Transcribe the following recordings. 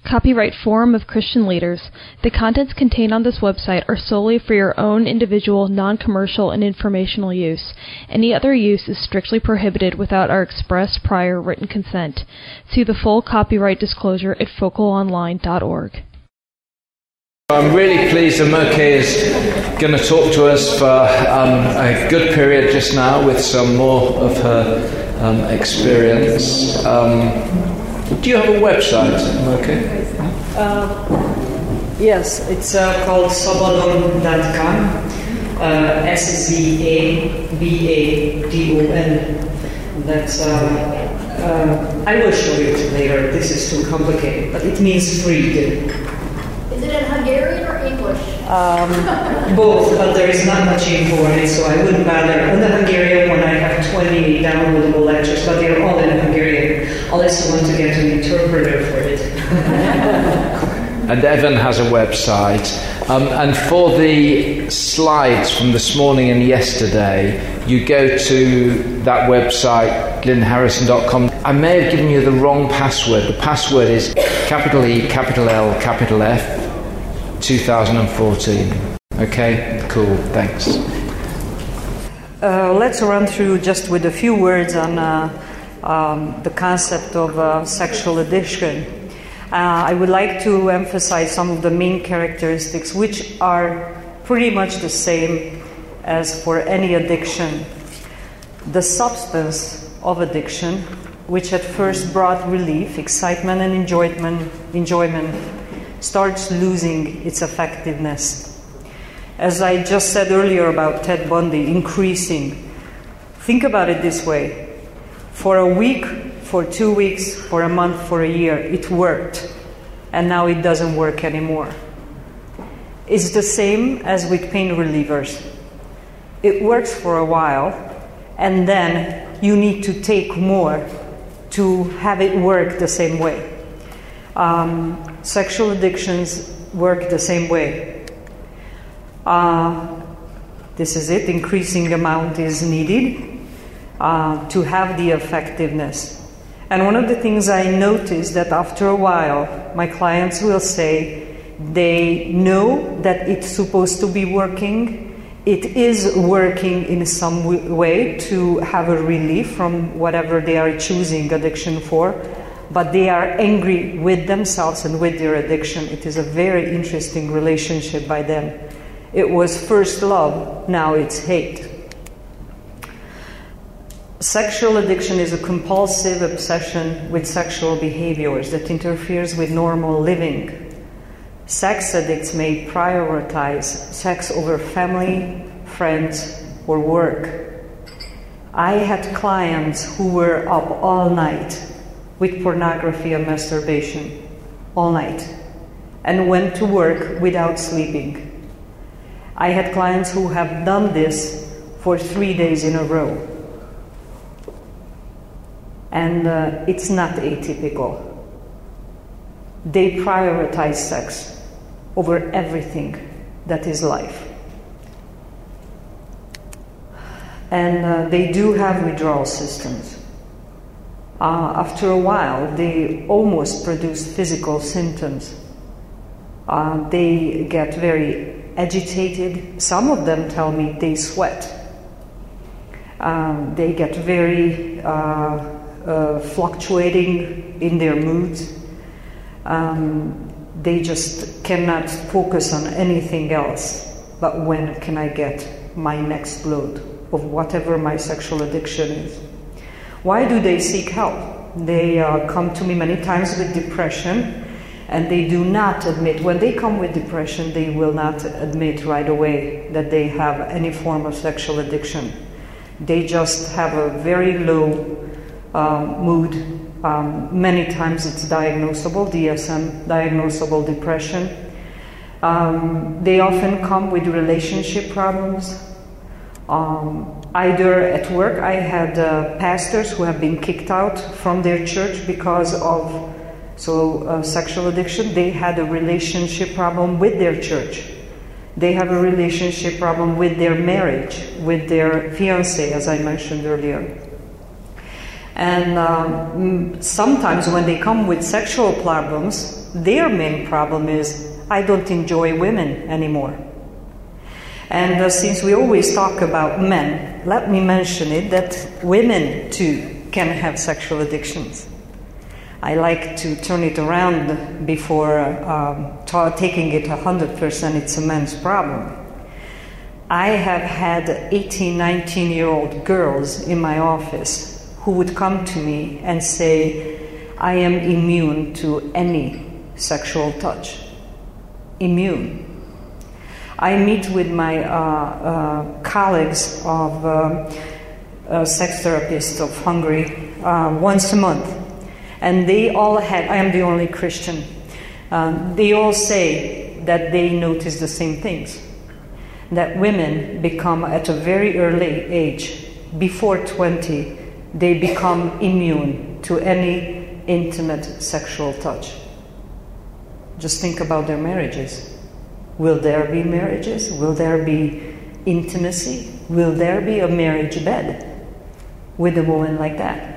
copyright Forum of Christian Leaders. The contents contained on this website are solely for your own individual, non-commercial, and informational use. Any other use is strictly prohibited without our express prior written consent. See the full copyright disclosure at focalonline.org. I'm really pleased that Moke is going to talk to us for a good period just now with some more of her experience. Do you have a website, Moke? Yes, it's called Sabadon.com. Sabadon. That's I will show you it later. This is too complicated, but it means freed. Is it in Hungarian or English? Both, but there is not much info on it, so I wouldn't bother. On the Hungarian one, I have 20 downloadable lectures, but they're all in Hungarian, unless you want to get an interpreter for it. And Evan has a website. And for the slides from this morning and yesterday, you go to that website, glynharrison.com. I may have given you the wrong password. The password is capital E, capital L, capital F, 2014. Okay, cool, thanks. Let's run through just with a few words on the concept of sexual addiction. I would like to emphasize some of the main characteristics which are pretty much the same as for any addiction. The substance of addiction, which at first brought relief, excitement and enjoyment, starts losing its effectiveness. As I just said earlier about Ted Bundy, increasing. Think about it this way. For a week, for 2 weeks, for a month, for a year, it worked. And now it doesn't work anymore. It's the same as with pain relievers. It works for a while, and then you need to take more to have it work the same way. Sexual addictions work the same way. This is it. Increasing amount is needed to have the effectiveness. And one of the things I noticed that after a while, my clients will say they know that it's supposed to be working. It is working in some way to have a relief from whatever they are choosing addiction for, but they are angry with themselves and with their addiction. It is a very interesting relationship by them. It was first love, now it's hate. Sexual addiction is a compulsive obsession with sexual behaviors that interferes with normal living. Sex addicts may prioritize sex over family, friends, or work. I had clients who were up all night with pornography and masturbation, all night, and went to work without sleeping. I had clients who have done this for 3 days in a row. And it's not atypical. They prioritize sex over everything that is life. And they do have withdrawal systems. After a while, they almost produce physical symptoms. They get very agitated. Some of them tell me they sweat. They get very fluctuating in their moods. They just cannot focus on anything else but when can I get my next load of whatever my sexual addiction is. Why do they seek help? They come to me many times with depression, and they do not admit, when they come with depression, they will not admit right away that they have any form of sexual addiction. They just have a very low mood. Many times it's diagnosable, DSM, diagnosable depression. They often come with relationship problems. Either at work, I had pastors who have been kicked out from their church because of sexual addiction. They had a relationship problem with their church. They have a relationship problem with their marriage, with their fiancé, as I mentioned earlier. And sometimes when they come with sexual problems, their main problem is, I don't enjoy women anymore. And since we always talk about men, let me mention it that women too can have sexual addictions. I like to turn it around before taking it 100%, it's a man's problem. I have had 18, 19-year-old girls in my office who would come to me and say, I am immune to any sexual touch. Immune. I meet with my colleagues of sex therapists of Hungary once a month. And they all had, I am the only Christian, they all say that they notice the same things. That women become, at a very early age, before 20, they become immune to any intimate sexual touch. Just think about their marriages. Will there be marriages? Will there be intimacy? Will there be a marriage bed with a woman like that?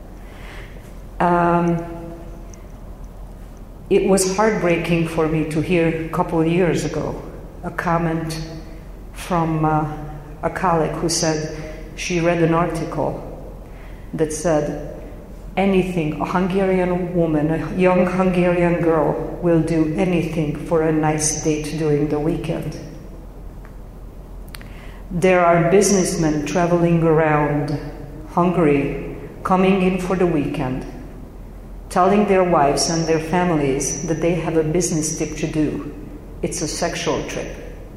It was heartbreaking for me to hear a couple of years ago a comment from a colleague who said she read an article that said anything, a Hungarian woman, a young Hungarian girl will do anything for a nice date during the weekend. There are businessmen traveling around Hungary, coming in for the weekend, telling their wives and their families that they have a business trip to do. It's a sexual trip.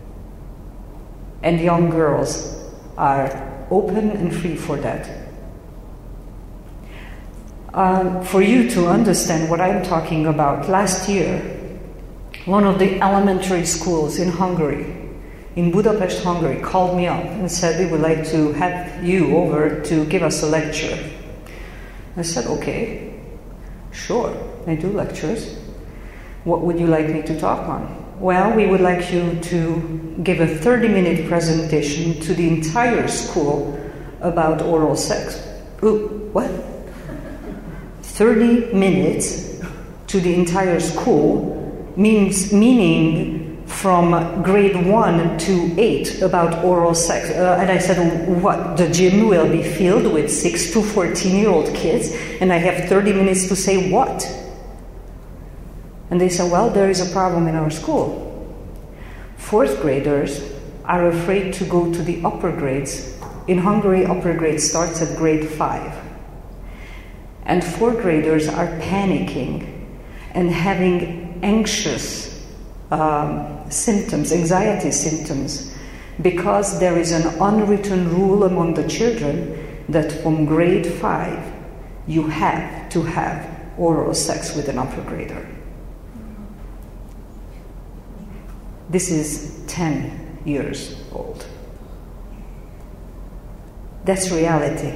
And young girls are open and free for that. For you to understand what I'm talking about, last year, one of the elementary schools in Hungary, in Budapest, Hungary, called me up and said, we would like to have you over to give us a lecture. I said, okay, sure, I do lectures. What would you like me to talk on? Well, we would like you to give a 30-minute presentation to the entire school about oral sex. Ooh, what? 30 minutes to the entire school meaning from grade 1 to 8 about oral sex. And I said, what, the gym will be filled with 6 to 14-year-old kids and I have 30 minutes to say what? And they said, well, there is a problem in our school. 4th graders are afraid to go to the upper grades. In Hungary, upper grade starts at grade 5. And 4th graders are panicking and having anxious symptoms, anxiety symptoms, because there is an unwritten rule among the children that from grade 5 you have to have oral sex with an upper grader. This is 10 years old. That's reality.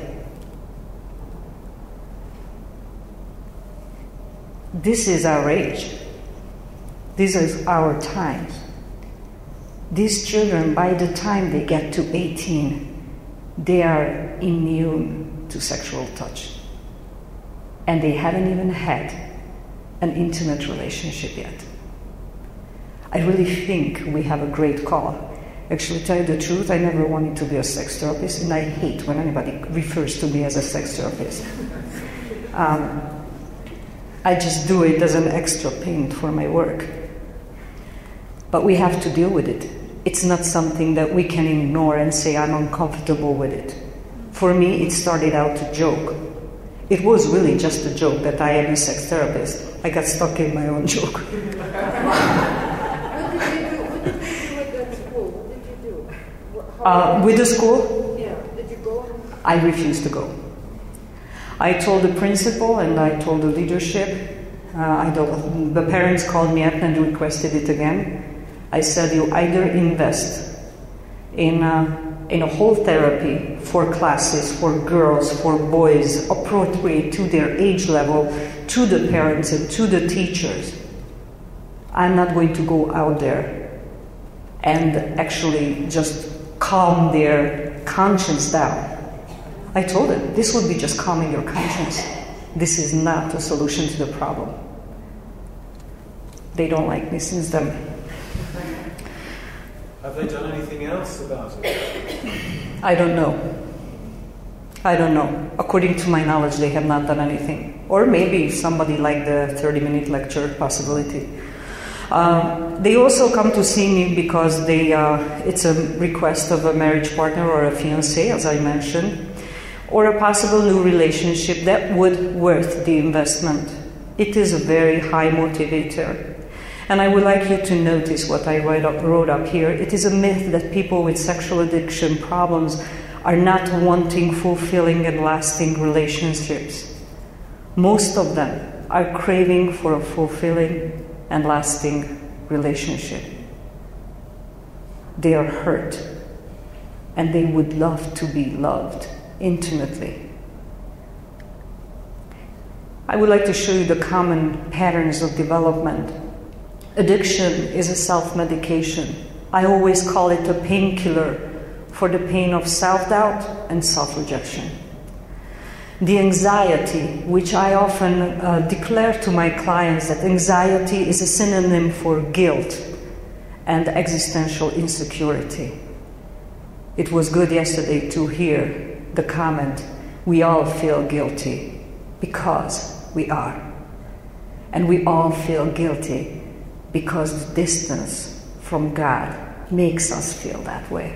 This is our age. These are our times. These children, by the time they get to 18, they are immune to sexual touch. And they haven't even had an intimate relationship yet. I really think we have a great call. Actually, to tell you the truth, I never wanted to be a sex therapist, and I hate when anybody refers to me as a sex therapist. I just do it as an extra payment for my work. But we have to deal with it. It's not something that we can ignore and say, I'm uncomfortable with it. For me, it started out a joke. It was really just a joke that I am a sex therapist. I got stuck in my own joke. What did you do at that school? What did you do? With the school? Yeah. Did you go? I refused to go. I told the principal and I told the leadership. The parents called me up and requested it again. I said, you either invest in a whole therapy for classes, for girls, for boys, appropriate to their age level, to the parents and to the teachers. I'm not going to go out there and actually just calm their conscience down. I told them, this would be just calming your conscience. This is not a solution to the problem. They don't like me since then. Have they done anything else about it? I don't know. According to my knowledge, they have not done anything. Or maybe somebody liked the 30-minute lecture, possibility. They also come to see me because it's a request of a marriage partner or a fiancé, as I mentioned, or a possible new relationship that would worth the investment. It is a very high motivator. And I would like you to notice what I wrote up here. It is a myth that people with sexual addiction problems are not wanting fulfilling and lasting relationships. Most of them are craving for a fulfilling and lasting relationship. They are hurt, and they would love to be loved intimately. I would like to show you the common patterns of development. Addiction is a self-medication. I always call it a painkiller for the pain of self-doubt and self-rejection. The anxiety, which I often declare to my clients that anxiety is a synonym for guilt and existential insecurity. It was good yesterday to hear the comment, we all feel guilty, because we are. And we all feel guilty because the distance from God makes us feel that way.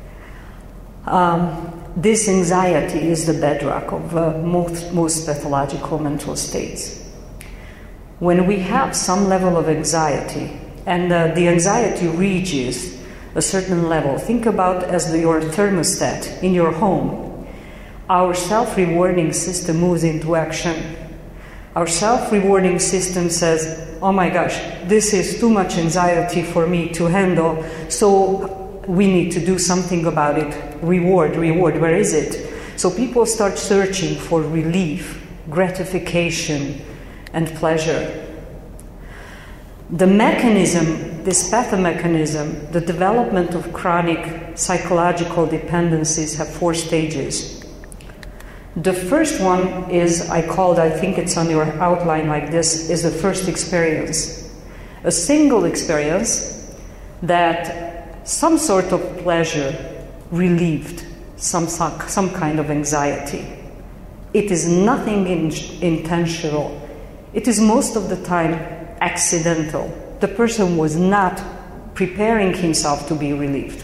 This anxiety is the bedrock of most pathological mental states. When we have some level of anxiety, and the anxiety reaches a certain level, think about as your thermostat in your home. Our self-rewarding system moves into action. Our self-rewarding system says, oh my gosh, this is too much anxiety for me to handle, so we need to do something about it. Reward, where is it? So people start searching for relief, gratification, and pleasure. The mechanism, this pathomechanism, the development of chronic psychological dependencies have 4 stages. The first one is, I think it's on your outline like this, is the first experience. A single experience that some sort of pleasure relieved some kind of anxiety. It is nothing intentional. It is most of the time accidental. The person was not preparing himself to be relieved.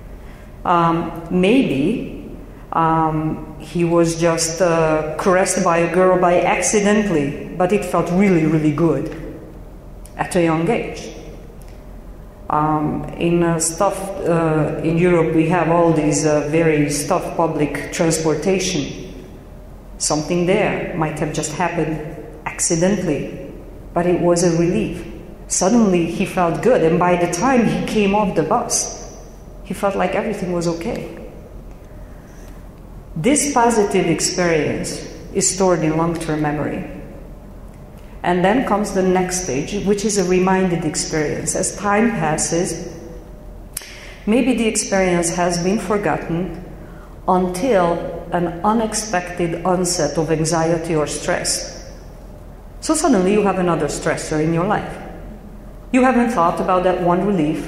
Maybe he was just caressed by a girl by accidentally, but it felt really, really good at a young age. In Europe, we have all these very stuffed public transportation. Something there might have just happened accidentally, but it was a relief. Suddenly he felt good, and by the time he came off the bus, he felt like everything was okay. This positive experience is stored in long-term memory. And then comes the next stage, which is a reminded experience. As time passes, maybe the experience has been forgotten until an unexpected onset of anxiety or stress. So suddenly you have another stressor in your life. You haven't thought about that one relief,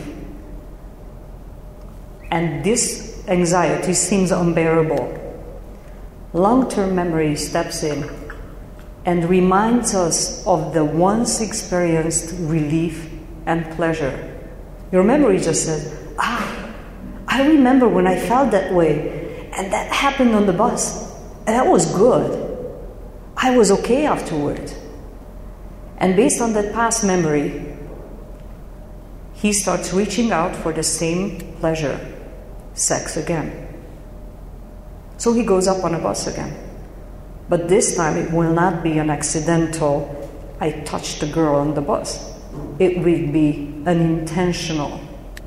and this anxiety seems unbearable. Long-term memory steps in and reminds us of the once experienced relief and pleasure. Your memory just says, I remember when I felt that way, and that happened on the bus, and that was good. I was okay afterward. And based on that past memory, he starts reaching out for the same pleasure, sex again. So he goes up on a bus again. But this time it will not be an accidental, I touched the girl on the bus. It will be an intentional.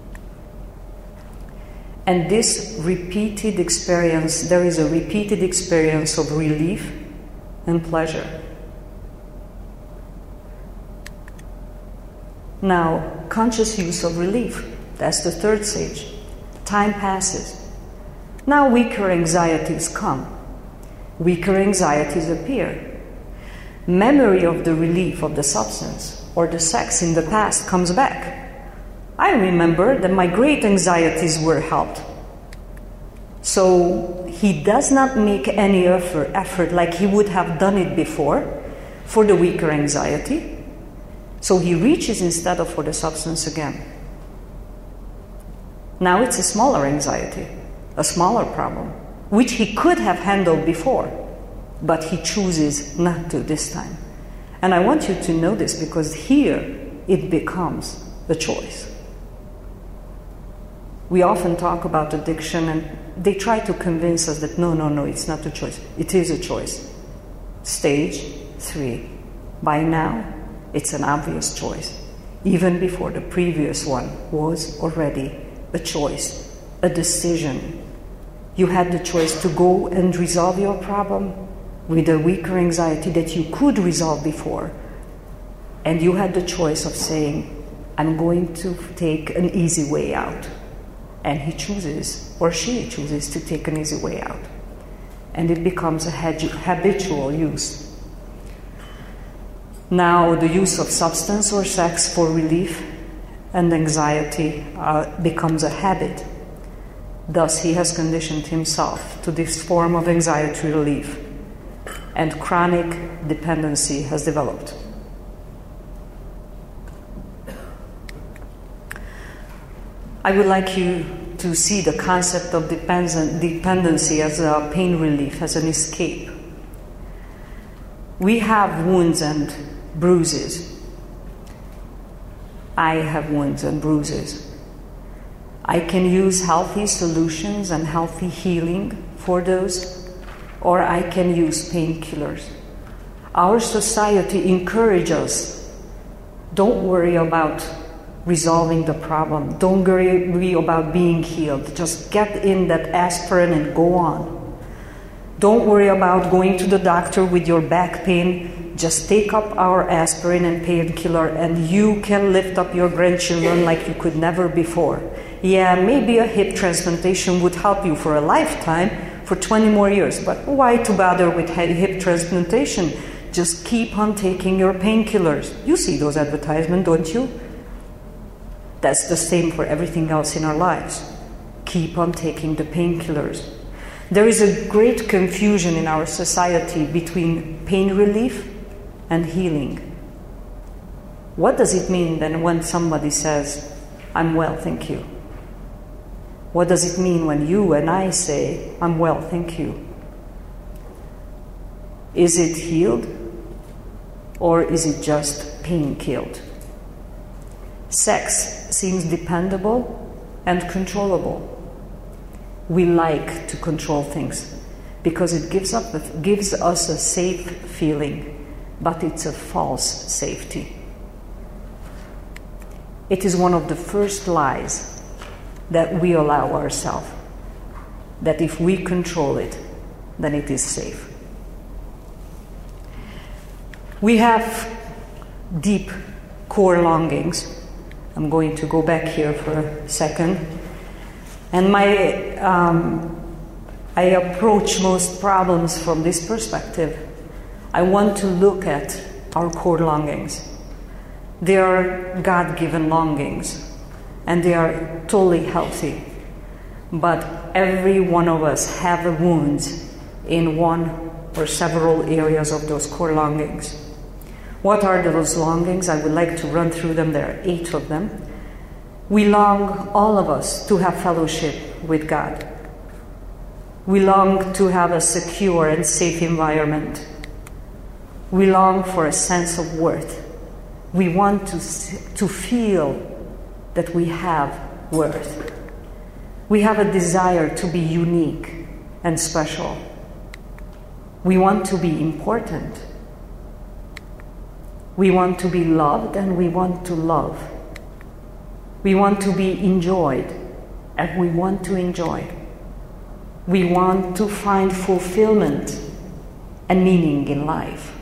And this repeated experience, there is a repeated experience of relief and pleasure. Now, conscious use of relief, that's the third stage. Time passes. Now weaker anxieties come. Weaker anxieties appear. Memory of the relief of the substance or the sex in the past comes back. I remember that my great anxieties were helped. So he does not make any effort like he would have done it before for the weaker anxiety. So he reaches instead of for the substance again. Now it's a smaller anxiety, a smaller problem, which he could have handled before, but he chooses not to this time. And I want you to know this because here it becomes a choice. We often talk about addiction and they try to convince us that no, it's not a choice. It is a choice. Stage 3. By now, it's an obvious choice. Even before the previous one was already a choice, a decision. You had the choice to go and resolve your problem with a weaker anxiety that you could resolve before. And you had the choice of saying, I'm going to take an easy way out. And he chooses, or she chooses, to take an easy way out. And it becomes a habitual use. Now, the use of substance or sex for relief and anxiety becomes a habit. Thus, he has conditioned himself to this form of anxiety relief, and chronic dependency has developed. I would like you to see the concept of dependency as a pain relief, as an escape. We have wounds and bruises. I have wounds and bruises. I can use healthy solutions and healthy healing for those, or I can use painkillers. Our society encourages us, don't worry about resolving the problem. Don't worry about being healed. Just get in that aspirin and go on. Don't worry about going to the doctor with your back pain. Just take up our aspirin and painkiller and you can lift up your grandchildren like you could never before. Yeah, maybe a hip transplantation would help you for a lifetime, for 20 more years, but why to bother with hip transplantation? Just keep on taking your painkillers. You see those advertisements, don't you? That's the same for everything else in our lives. Keep on taking the painkillers. There is a great confusion in our society between pain relief and healing. What does it mean then when somebody says, I'm well, thank you? What does it mean when you and I say, I'm well, thank you? Is it healed? Or is it just pain killed? Sex seems dependable and controllable. We like to control things because it gives us a safe feeling, but it's a false safety. It is one of the first lies that we allow ourselves, that if we control it, then it is safe. We have deep core longings. I'm going to go back here for a second. And I approach most problems from this perspective. I want to look at our core longings. They are God-given longings, and they are totally healthy. But every one of us have wounds in one or several areas of those core longings. What are those longings? I would like to run through them. There are 8 of them. We long, all of us, to have fellowship with God. We long to have a secure and safe environment. We long for a sense of worth. We want to feel that we have worth. We have a desire to be unique and special. We want to be important. We want to be loved and we want to love. We want to be enjoyed and we want to enjoy. We want to find fulfillment and meaning in life.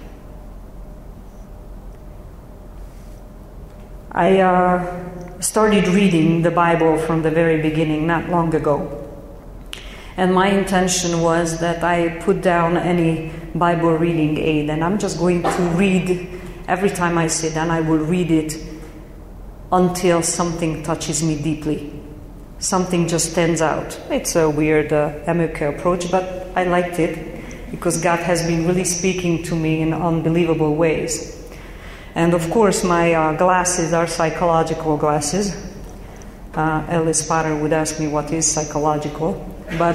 I started reading the Bible from the very beginning, not long ago. And my intention was that I put down any Bible reading aid and I'm just going to read Every time I sit down, I will read it until something touches me deeply. Something just stands out. It's a weird Emuke approach, but I liked it because God has been really speaking to me in unbelievable ways. And of course, my glasses are psychological glasses. Ellis Potter would ask me what is psychological. But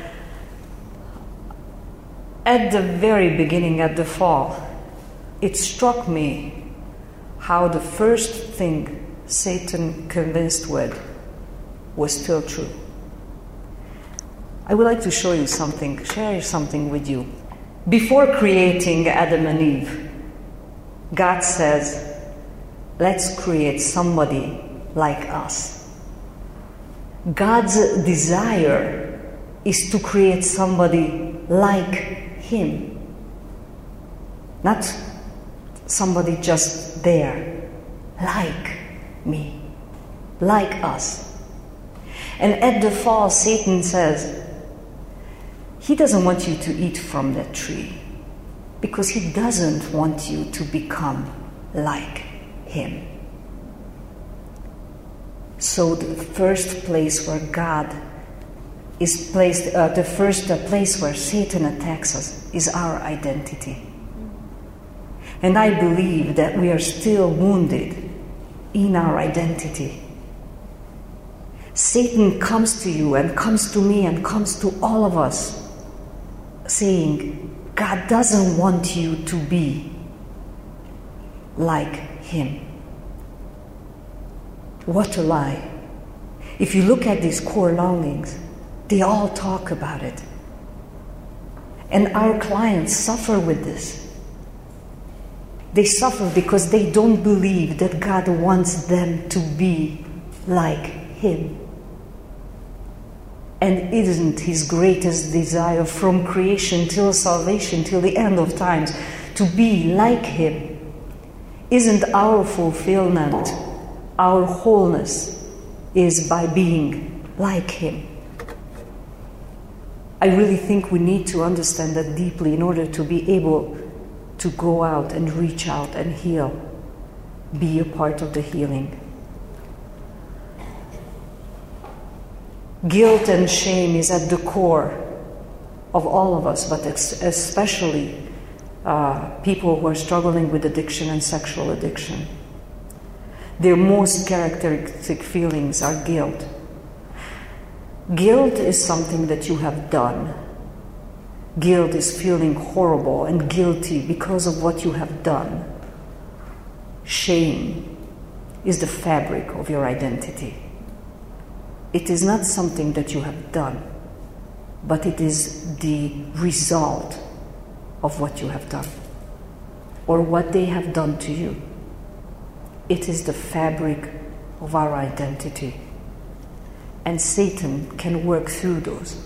at the very beginning, at the fall, it struck me how the first thing Satan convinced with was still true. I would like to show you something, share something with you. Before creating Adam and Eve, God says, let's create somebody like us. God's desire is to create somebody like Him. Not somebody just there, like me, like us. And at the fall, Satan says, he doesn't want you to eat from that tree because he doesn't want you to become like him. So the first place where God is placed, the first place where Satan attacks us is our identity. And I believe that we are still wounded in our identity. Satan comes to you and comes to me and comes to all of us saying, God doesn't want you to be like him. What a lie. If you look at these core longings, they all talk about it. And our clients suffer with this. They suffer because they don't believe that God wants them to be like him. And isn't his greatest desire from creation till salvation, till the end of times, to be like him? Isn't our fulfillment, our wholeness, is by being like him? I really think we need to understand that deeply in order to be able to go out and reach out and heal, be a part of the healing. Guilt and shame is at the core of all of us, but especially people who are struggling with addiction and sexual addiction. Their most characteristic feelings are guilt. Guilt is something that you have done. Guilt is feeling horrible and guilty because of what you have done. Shame is the fabric of your identity. It is not something that you have done, but it is the result of what you have done or what they have done to you. It is the fabric of our identity. And Satan can work through those.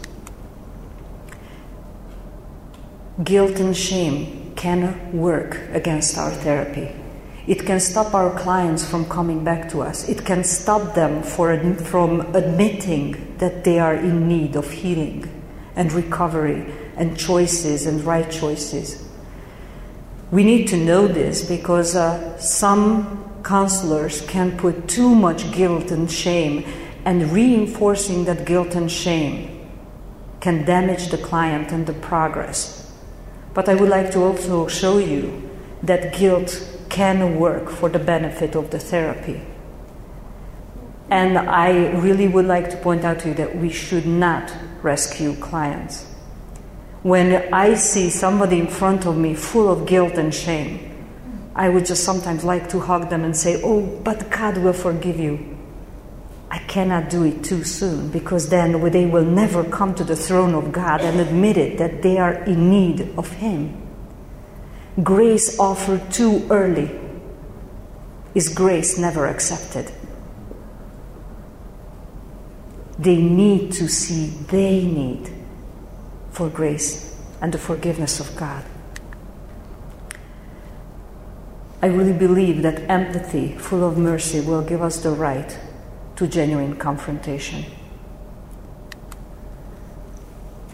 Guilt and shame can work against our therapy. It can stop our clients from coming back to us. It can stop them from admitting that they are in need of healing and recovery and choices and right choices. We need to know this because some counselors can put too much guilt and shame, and reinforcing that guilt and shame can damage the client and the progress. But I would like to also show you that guilt can work for the benefit of the therapy. And I really would like to point out to you that we should not rescue clients. When I see somebody in front of me full of guilt and shame, I would just sometimes like to hug them and say, oh, but God will forgive you. I cannot do it too soon, because then they will never come to the throne of God and admit it, that they are in need of him. Grace offered too early is grace never accepted. They need to see they need for grace and the forgiveness of God. I really believe that empathy, full of mercy, will give us the right to genuine confrontation.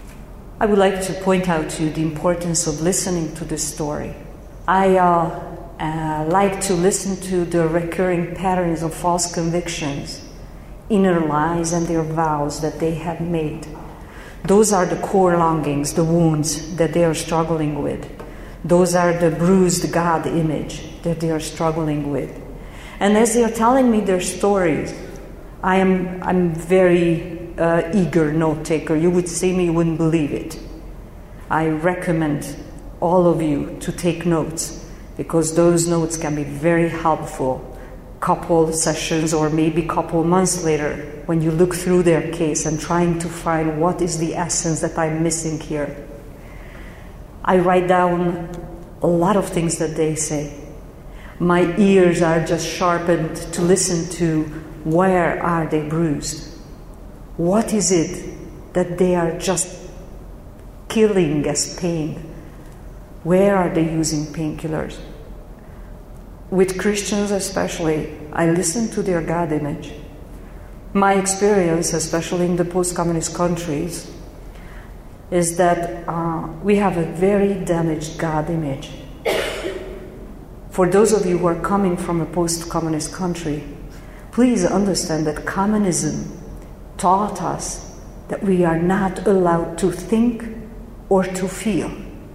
I would like to point out to you the importance of listening to this story. I like to listen to the recurring patterns of false convictions, inner lies, and their vows that they have made. Those are the core longings, the wounds that they are struggling with. Those are the bruised God image that they are struggling with. And as they are telling me their stories, I'm very eager note taker. You would see me, you wouldn't believe it. I recommend all of you to take notes, because those notes can be very helpful couple sessions or maybe couple months later when you look through their case and trying to find what is the essence that I'm missing here. I write down a lot of things that they say. My ears are just sharpened to listen to where are they bruised. What is it that they are just killing as pain? Where are they using painkillers? With Christians especially, I listen to their God image. My experience, especially in the post-communist countries, is that we have a very damaged God image. For those of you who are coming from a post-communist country, please understand that communism taught us that we are not allowed to think or to feel.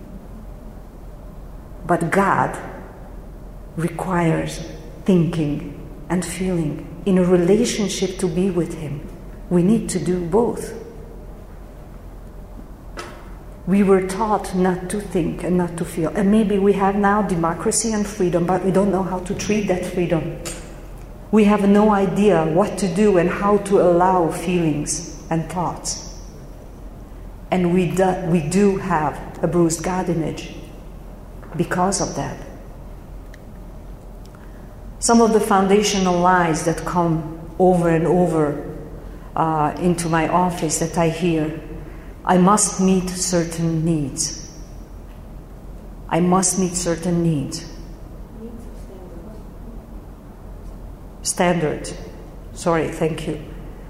But God requires thinking and feeling. In a relationship to be with Him, we need to do both. We were taught not to think and not to feel. And maybe we have now democracy and freedom, but we don't know how to treat that freedom. We have no idea what to do and how to allow feelings and thoughts. And we do have a bruised God image because of that. Some of the foundational lies that come over and over into my office that I hear: I must meet certain needs. I must meet certain needs. Standards. Sorry, thank you.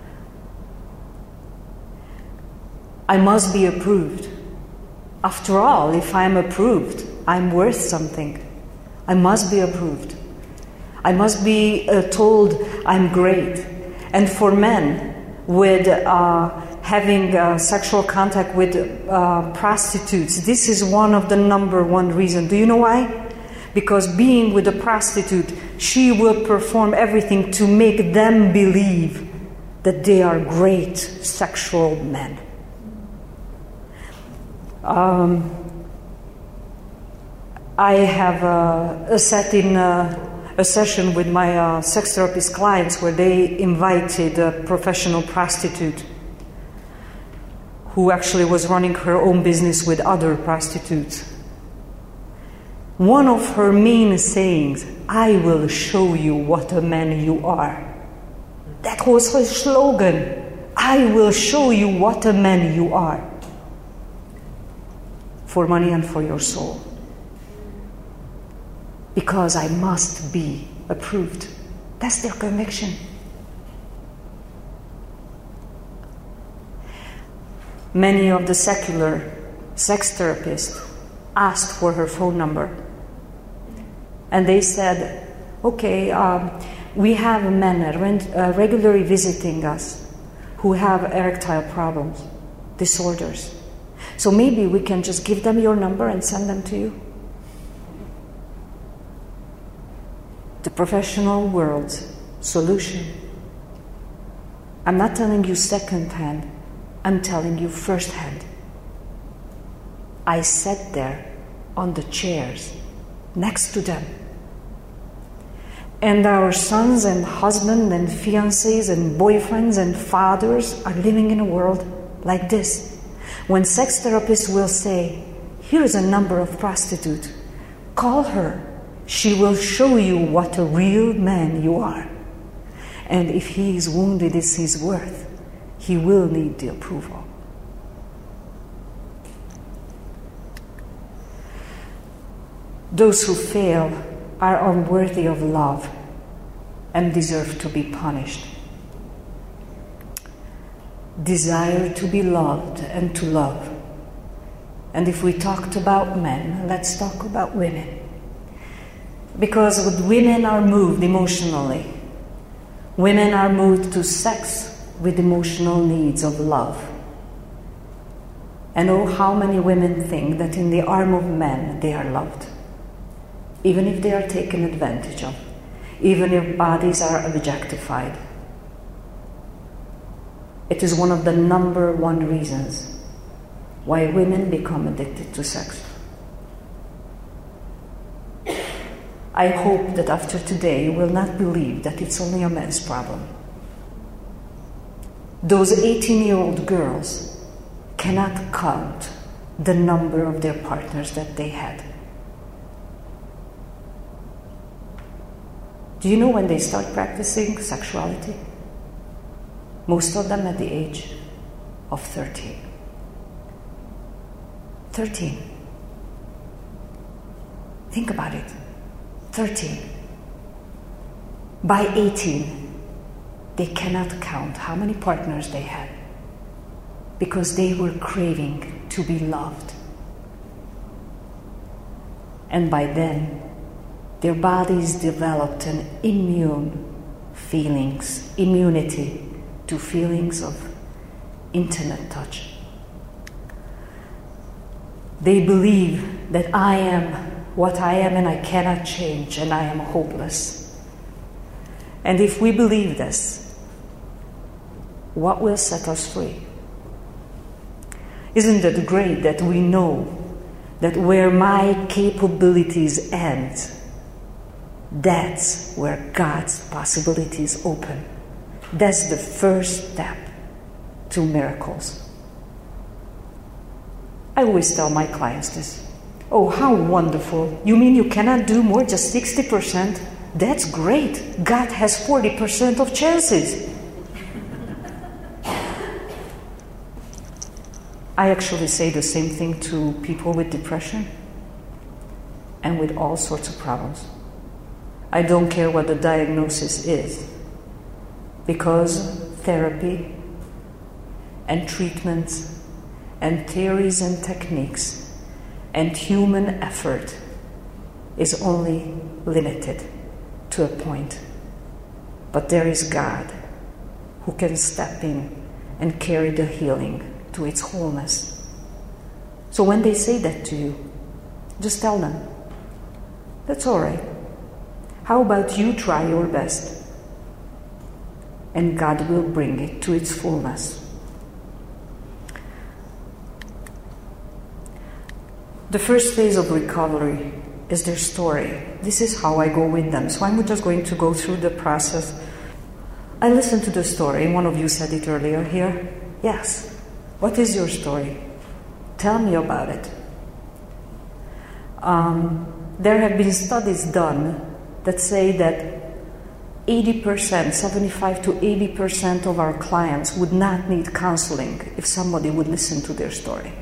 I must be approved. After all, if I'm approved, I'm worth something. I must be approved. I must be told I'm great. And for men, with having sexual contact with prostitutes, this is one of the number one reasons. Do you know why? Because being with a prostitute, she will perform everything to make them believe that they are great sexual men. I have sat in a session with my sex therapist clients where they invited a professional prostitute who actually was running her own business with other prostitutes. One of her main sayings, "I will show you what a man you are." That was her slogan. I will show you what a man you are. For money and for your soul. Because I must be approved. That's their conviction. Many of the secular sex therapists asked for her phone number. And they said, okay, we have men regularly visiting us who have erectile problems, disorders. So maybe we can just give them your number and send them to you. The professional world's solution. I'm not telling you second-hand, I'm telling you first-hand. I sat there on the chairs next to them. And our sons and husbands and fiancés and boyfriends and fathers are living in a world like this. When sex therapists will say, here's a number of prostitutes, call her. She will show you what a real man you are. And if he is wounded as his worth, he will need the approval. Those who fail are unworthy of love and deserve to be punished. Desire to be loved and to love. And if we talked about men, let's talk about women. Because women are moved emotionally. Women are moved to sex with emotional needs of love. And oh, how many women think that in the arm of men they are loved, even if they are taken advantage of, even if bodies are objectified. It is one of the number one reasons why women become addicted to sex. I hope that after today you will not believe that it's only a man's problem. Those 18-year-old girls cannot count the number of their partners that they had. Do you know when they start practicing sexuality? Most of them at the age of 13. 13. Think about it. 13. By 18, they cannot count how many partners they had because they were craving to be loved. And by then, their bodies developed an immunity to feelings of intimate touch. They believe that I am what I am and I cannot change and I am hopeless. And if we believe this, what will set us free? Isn't it great that we know that where my capabilities end, that's where God's possibilities open? That's the first step to miracles. I always tell my clients this. Oh, how wonderful. You mean you cannot do more, just 60%? That's great. God has 40% of chances. I actually say the same thing to people with depression and with all sorts of problems. I don't care what the diagnosis is, because therapy and treatments and theories and techniques and human effort is only limited to a point. But there is God who can step in and carry the healing to its wholeness. So when they say that to you, just tell them, that's all right. How about you try your best? And God will bring it to its fullness. The first phase of recovery is their story. This is how I go with them. So I'm just going to go through the process. I listened to the story. One of you said it earlier here. Yes. What is your story? Tell me about it. There have been studies done that say that 80%, 75 to 80% of our clients would not need counseling if somebody would listen to their story.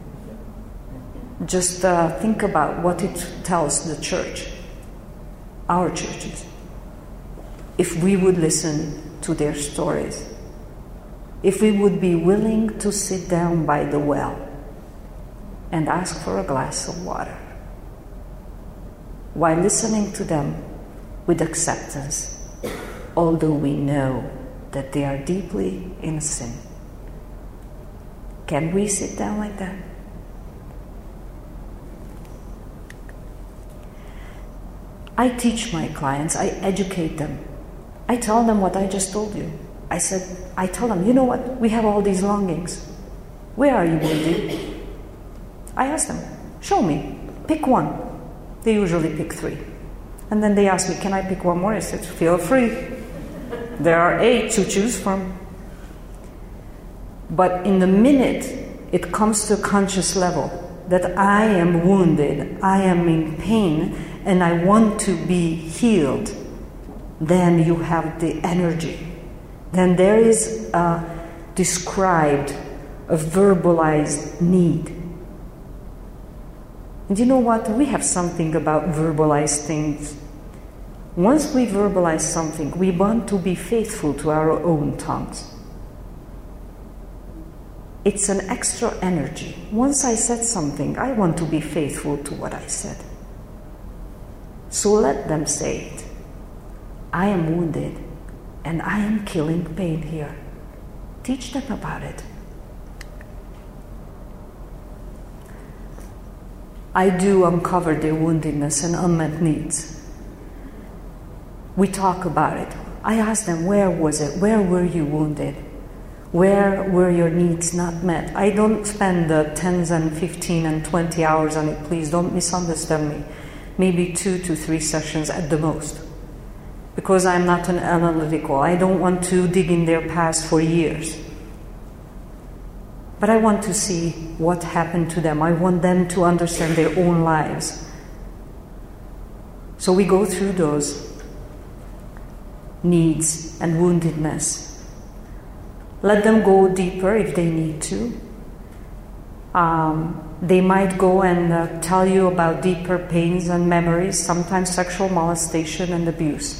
Just think about what it tells the church, our churches, if we would listen to their stories, if we would be willing to sit down by the well and ask for a glass of water while listening to them with acceptance, although we know that they are deeply in sin. Can we sit down like that? I teach my clients, I educate them. I tell them what I just told you. I tell them, you know what? We have all these longings. Where are you wounded? I ask them, show me. Pick one. They usually pick 3. And then they ask me, can I pick one more? I said, feel free. There are 8 to choose from. But in the minute it comes to a conscious level that I am wounded, I am in pain, and I want to be healed, then you have the energy. Then there is a described, a verbalized need. And you know what? We have something about verbalized things. Once we verbalize something, we want to be faithful to our own tongues. It's an extra energy. Once I said something, I want to be faithful to what I said. So let them say it. I am wounded and I am killing pain here. Teach them about it. I do uncover their woundedness and unmet needs. We talk about it. I ask them, where was it? Where were you wounded? Where were your needs not met? I don't spend the 10 and 15 and 20 hours on it. Please don't misunderstand me. Maybe 2 to 3 sessions at the most. Because I'm not an analytical. I don't want to dig in their past for years. But I want to see what happened to them. I want them to understand their own lives. So we go through those needs and woundedness. Let them go deeper if they need to. They might go and tell you about deeper pains and memories, sometimes sexual molestation and abuse.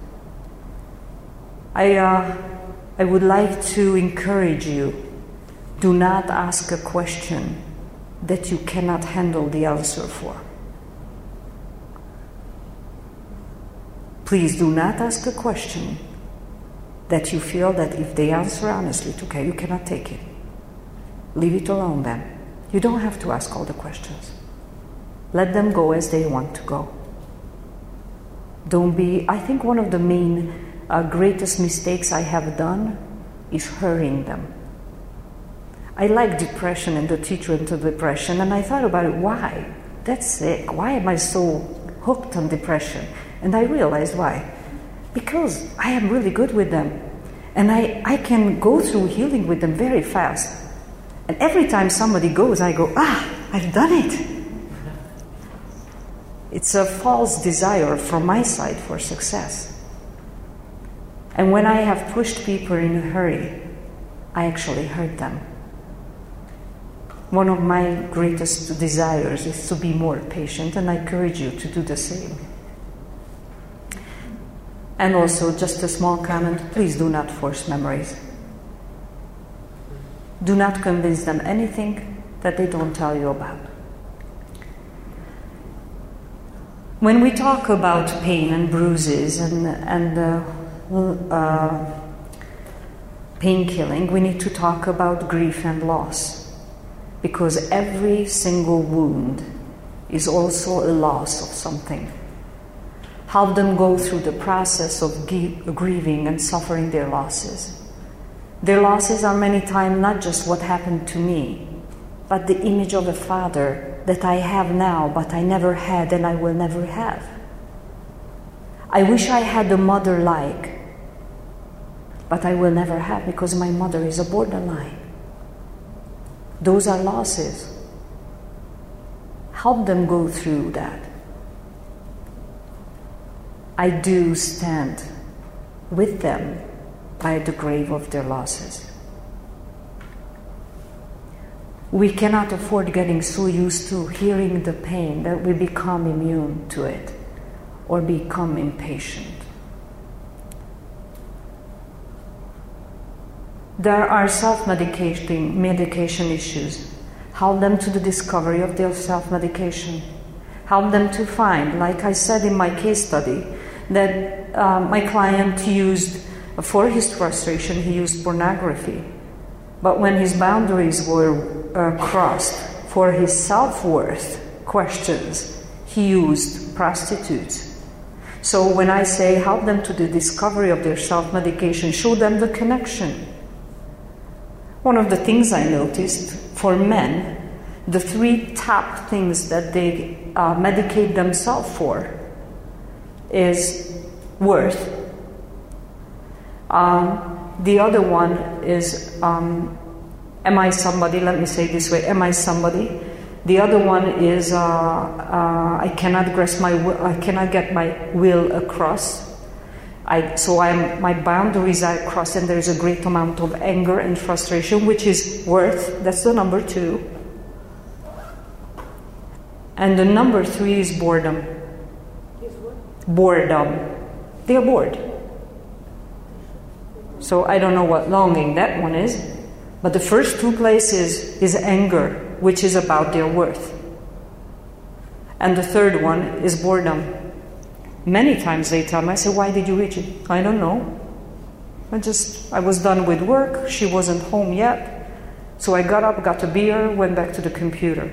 I would like to encourage you, do not ask a question that you cannot handle the answer for. Please do not ask a question that you feel that if they answer honestly, okay, you cannot take it. Leave it alone then. You don't have to ask all the questions. Let them go as they want to go. I think one of the main greatest mistakes I have done is hurrying them. I like depression and the teacher into depression, and I thought about it, why? That's sick. Why am I so hooked on depression? And I realized why. Because I am really good with them. And I can go through healing with them very fast. And every time somebody goes, I go, I've done it. It's a false desire from my side for success. And when I have pushed people in a hurry, I actually hurt them. One of my greatest desires is to be more patient, and I encourage you to do the same. And also, just a small comment, please do not force memories. Do not convince them anything that they don't tell you about. When we talk about pain and bruises and pain killing, we need to talk about grief and loss. Because every single wound is also a loss of something. Help them go through the process of grieving and suffering their losses. Their losses are many times not just what happened to me, but the image of a father that I have now, but I never had and I will never have. I wish I had a mother like, but I will never have because my mother is a borderline. Those are losses. Help them go through that. I do stand with them by the grave of their losses. We cannot afford getting so used to hearing the pain that we become immune to it or become impatient. There are self-medication issues. Help them to the discovery of their self-medication. Help them to find, like I said in my case study, that my client used, for his frustration, he used pornography. But when his boundaries were crossed for his self-worth questions, he used prostitutes. So when I say help them to the discovery of their self-medication, show them the connection. One of the things I noticed for men, the 3 top things that they medicate themselves for is worth. The other one is, am I somebody? Let me say it this way, am I somebody? The other one is, I cannot get my will across. My boundaries are crossed, and there is a great amount of anger and frustration, which is worth. That's the number 2. And the number 3 is boredom. Is what? Boredom. They are bored. So I don't know what longing that one is, but the first 2 places is anger, which is about their worth. And the third one is boredom. Many times they tell me, I say, why did you reach it? I don't know. I was done with work, she wasn't home yet. So I got up, got a beer, went back to the computer.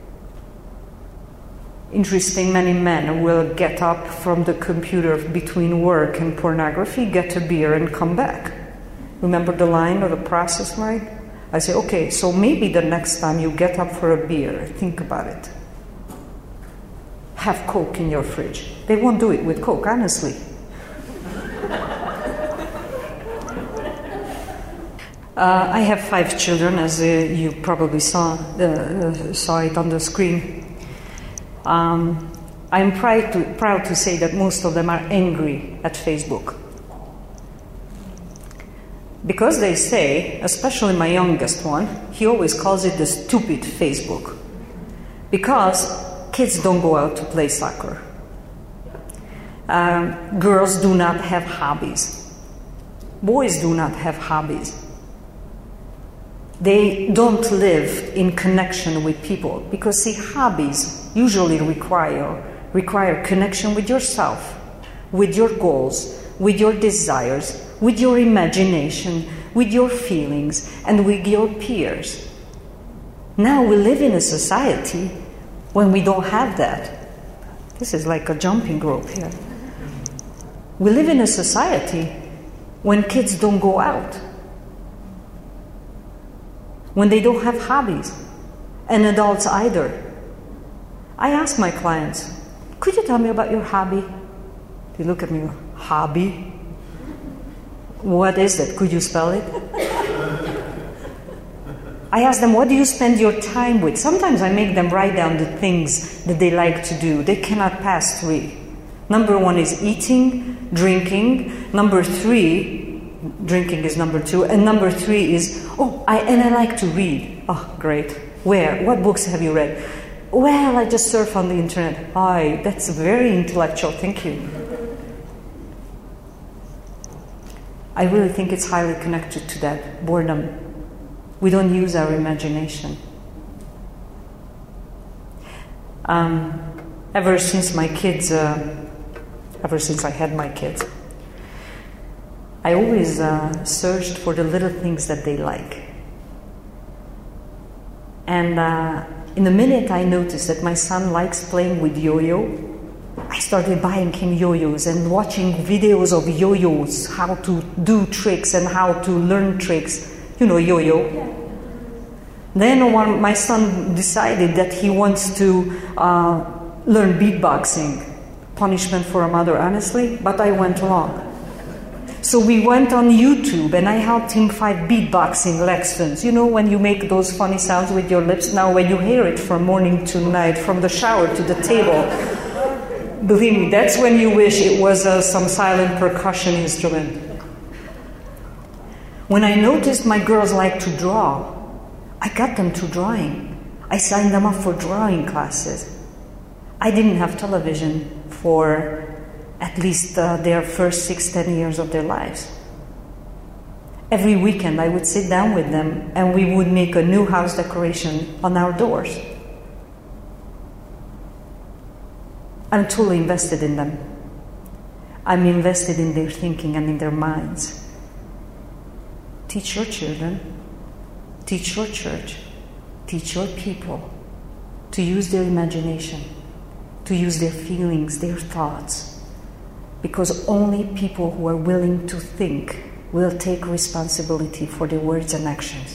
Interesting, many men will get up from the computer between work and pornography, get a beer and come back. Remember the line or the process, right? I say, okay, so maybe the next time you get up for a beer, think about it. Have Coke in your fridge. They won't do it with Coke, honestly. I have 5 children, as you probably saw it on the screen. I'm proud to say that most of them are angry at Facebook. Because they say, especially my youngest one, he always calls it the stupid Facebook. Because kids don't go out to play soccer. Girls do not have hobbies. Boys do not have hobbies. They don't live in connection with people. Because, see, hobbies usually require connection with yourself, with your goals, with your desires, with your imagination, with your feelings, and with your peers. Now we live in a society when we don't have that. This is like a jumping rope here. We live in a society when kids don't go out, when they don't have hobbies, and adults either. I ask my clients, could you tell me about your hobby? They look at me, hobby? What is that? Could you spell it? I ask them, what do you spend your time with? Sometimes I make them write down the things that they like to do. They cannot pass 3. Number 1 is eating, drinking. Number 3, drinking is number 2. And number 3 is, I like to read. Oh, great. Where? What books have you read? Well, I just surf on the internet. That's very intellectual. Thank you. I really think it's highly connected to that boredom. We don't use our imagination. Ever since I had my kids, I always searched for the little things that they like. And in the minute I noticed that my son likes playing with yo-yo, I started buying him yo-yos and watching videos of yo-yos, how to do tricks and how to learn tricks. You know yo-yo. Yeah. Then when my son decided that he wants to learn beatboxing, punishment for a mother, honestly, but I went along. So we went on YouTube and I helped him find beatboxing lessons. You know when you make those funny sounds with your lips? Now when you hear it from morning to night, from the shower to the table, believe me, that's when you wish it was some silent percussion instrument. When I noticed my girls like to draw, I got them to drawing. I signed them up for drawing classes. I didn't have television for at least their first 6-10 years of their lives. Every weekend I would sit down with them and we would make a new house decoration on our doors. I'm totally invested in them. I'm invested in their thinking and in their minds. Teach your children, teach your church, teach your people to use their imagination, to use their feelings, their thoughts. Because only people who are willing to think will take responsibility for their words and actions.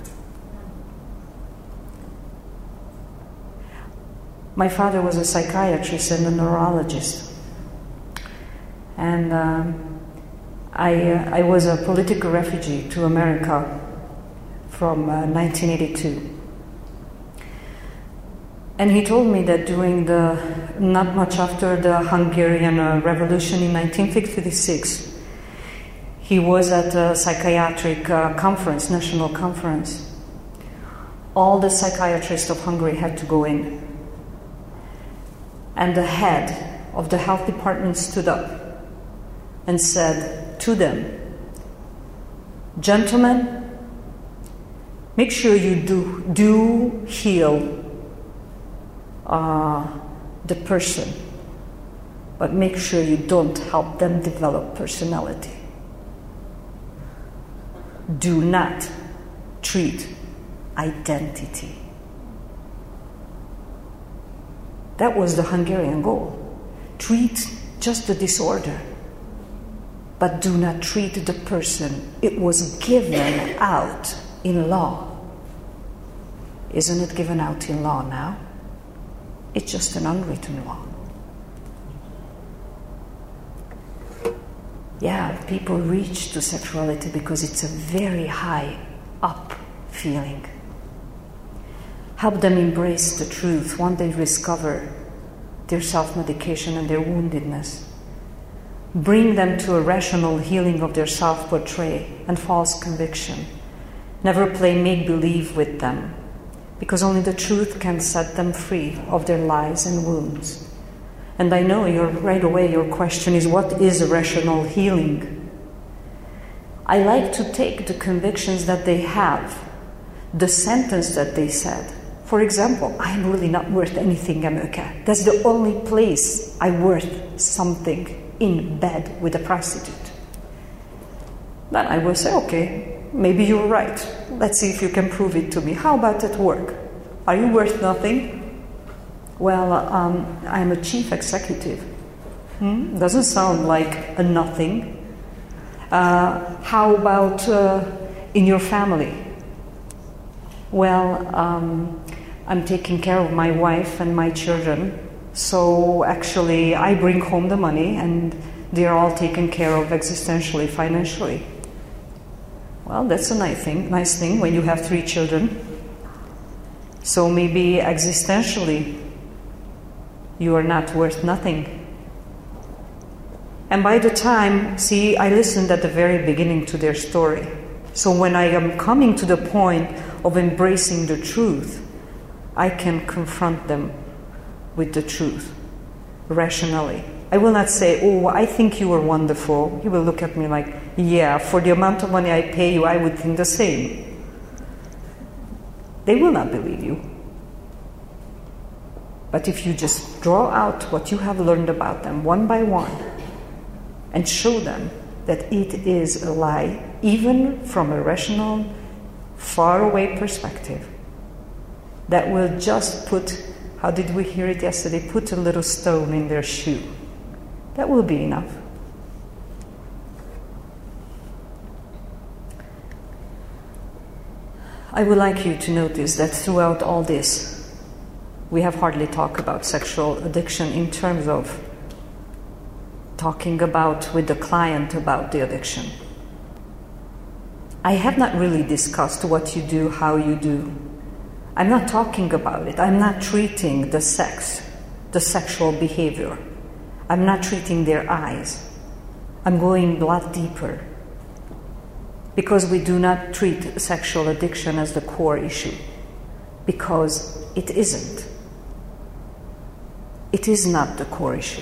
My father was a psychiatrist and a neurologist. And I was a political refugee to America from 1982. And he told me that during not much after the Hungarian Revolution in 1956, he was at a psychiatric conference, national conference. All the psychiatrists of Hungary had to go in. And the head of the health department stood up and said to them, "Gentlemen, make sure you do heal the person. but make sure you don't help them develop personality. Do not treat identity. That was the Hungarian goal. Treat just the disorder, but do not treat the person. It was given out in law. Isn't it given out in law now? It's just an unwritten law. Yeah, people reach to sexuality because it's a very high up feeling. Help them embrace the truth once they discover their self-medication and their woundedness. Bring them to a rational healing of their self-portray and false conviction. Never play make-believe with them, because only the truth can set them free of their lies and wounds. And I know right away your question is, what is rational healing? I like to take the convictions that they have, the sentence that they said. For example, I'm really not worth anything, Emilke. That's the only place I'm worth something, in bed with a prostitute. Then I will say, okay, maybe you're right. Let's see if you can prove it to me. How about at work? Are you worth nothing? Well, I'm a chief executive. Doesn't sound like a nothing. How about in your family? Well, I'm taking care of my wife and my children. So actually, I bring home the money and they're all taken care of existentially, financially. Well, that's a nice thing when you have 3 children. So maybe existentially, you are not worth nothing. And by the time, see, I listened at the very beginning to their story. So when I am coming to the point of embracing the truth, I can confront them with the truth, rationally. I will not say, oh, I think you are wonderful. He will look at me like, yeah, for the amount of money I pay you, I would think the same. They will not believe you. But if you just draw out what you have learned about them one by one and show them that it is a lie, even from a rational, far-away perspective, that will just put, how did we hear it yesterday, put a little stone in their shoe. That will be enough. I would like you to notice that throughout all this, we have hardly talked about sexual addiction in terms of talking about with the client about the addiction. I have not really discussed what you do, how you do. I'm not talking about it. I'm not treating the sex, the sexual behavior. I'm not treating their eyes. I'm going a lot deeper. Because we do not treat sexual addiction as the core issue. Because it isn't. It is not the core issue.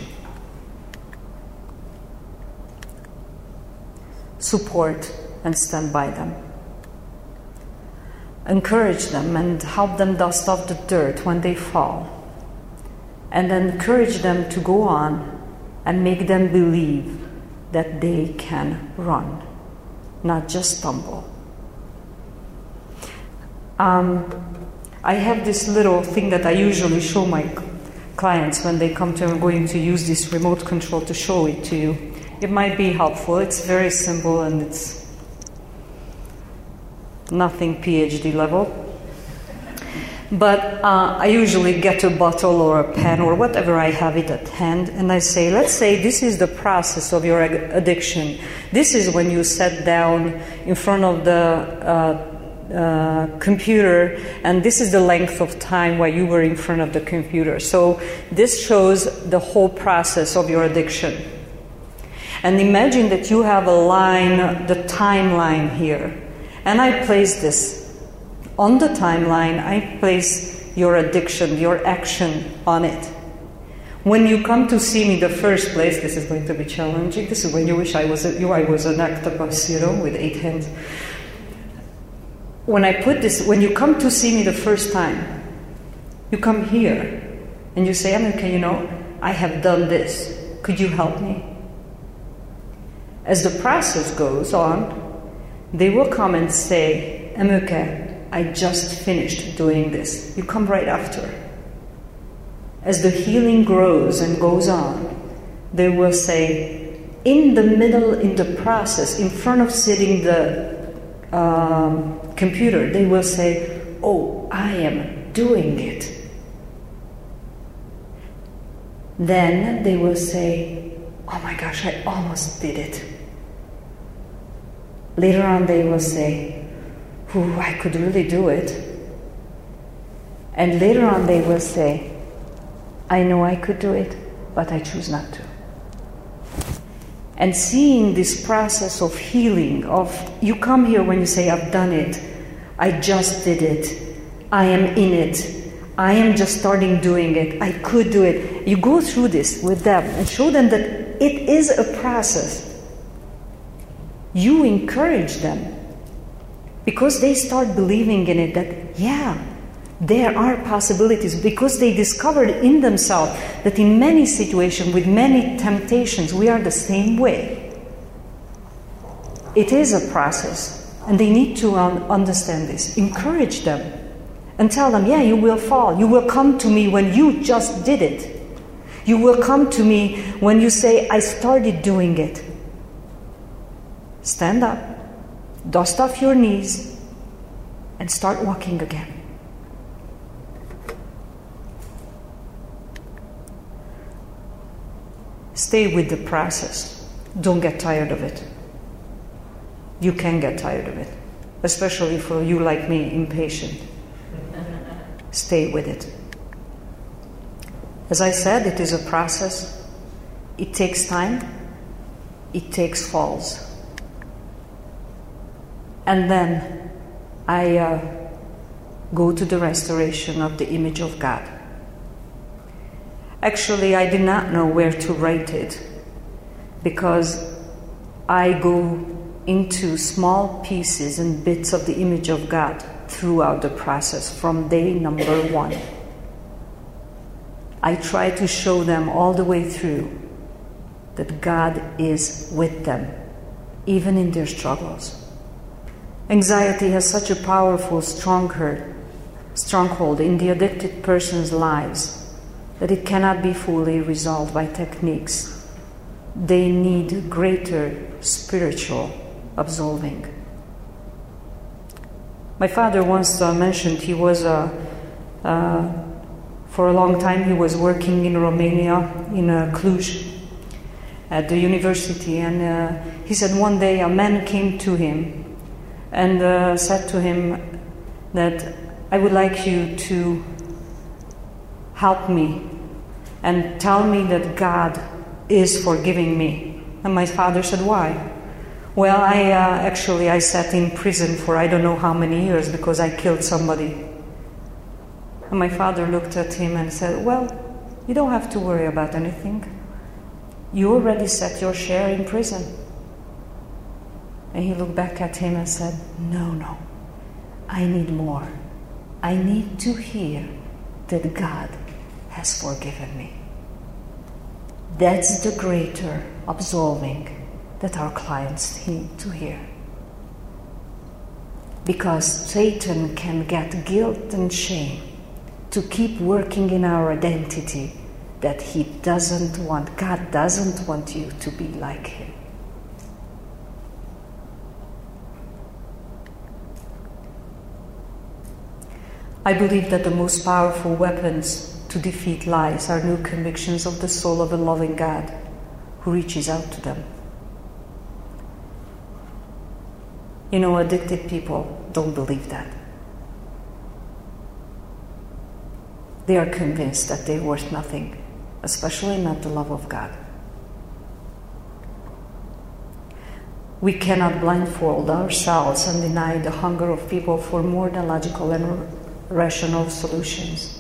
Support and stand by them. Encourage them and help them dust off the dirt when they fall. And then encourage them to go on and make them believe that they can run, not just stumble. I have this little thing that I usually show my clients when they come to, I'm going to use this remote control to show it to you. It might be helpful. It's very simple and it's nothing PhD level. But I usually get a bottle or a pen or whatever I have it at hand, and I say, let's say this is the process of your addiction. This is when you sat down in front of the computer, and this is the length of time while you were in front of the computer. So this shows the whole process of your addiction. And imagine that you have a line, the timeline here. And I place this. On the timeline, I place your addiction, your action on it. When you come to see me the first place, this is going to be challenging. This is when you wish I was an octopus, with 8 hands. When I put this, when you come to see me the first time, you come here and you say, Emilke, I have done this. could you help me? As the process goes on, they will come and say, Emuke, I just finished doing this. You come right after. As the healing grows and goes on, they will say, in the middle, in the process, in front of sitting the computer, they will say, oh, I am doing it. Then they will say, oh my gosh, I almost did it. Later on they will say, ooh, I could really do it. And later on they will say, I know I could do it, but I choose not to. And seeing this process of healing, of you come here when you say, I've done it, I just did it, I am in it, I am just starting doing it, I could do it. You go through this with them and show them that it is a process. You encourage them because they start believing in it that, yeah, there are possibilities, because they discovered in themselves that in many situations, with many temptations, we are the same way. It is a process, and they need to understand this. Encourage them and tell them, yeah, you will fall. You will come to me when you just did it. You will come to me when you say, I started doing it. Stand up, dust off your knees, and start walking again. Stay with the process. Don't get tired of it. You can get tired of it, especially for you like me, impatient. Stay with it. As I said, it is a process. It takes time. It takes falls. And then I go to the restoration of the image of God. Actually, I did not know where to write it because I go into small pieces and bits of the image of God throughout the process from day number 1. I try to show them all the way through that God is with them, even in their struggles. Anxiety has such a powerful stronghold in the addicted person's lives that it cannot be fully resolved by techniques. They need greater spiritual absolving. My father once mentioned he was, for a long time, he was working in Romania, in Cluj, at the university, and he said one day a man came to him and said to him that I would like you to help me and tell me that God is forgiving me. And my father said, why? Well, I sat in prison for I don't know how many years because I killed somebody. And my father looked at him and said, well, you don't have to worry about anything. You already set your share in prison. And he looked back at him and said, no, I need more. I need to hear that God has forgiven me. That's the greater absolving that our clients need to hear. Because Satan can get guilt and shame to keep working in our identity that he doesn't want. God doesn't want you to be like him. I believe that the most powerful weapons to defeat lies are new convictions of the soul of a loving God who reaches out to them. You know, addicted people don't believe that. They are convinced that they're worth nothing, especially not the love of God. We cannot blindfold ourselves and deny the hunger of people for more than logical and rational solutions.